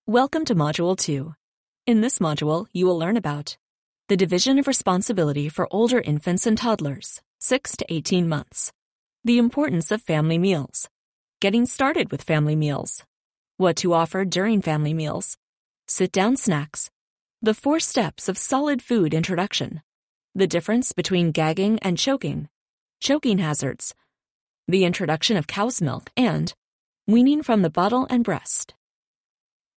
Welcome to Module 2. In this module, you will learn about the division of responsibility for older infants and toddlers, 6 to 18 months, the importance of family meals, getting started with family meals, what to offer during family meals, sit-down snacks, the 4 steps of solid food introduction, the difference between gagging and choking hazards, the introduction of cow's milk, and weaning from the bottle and breast.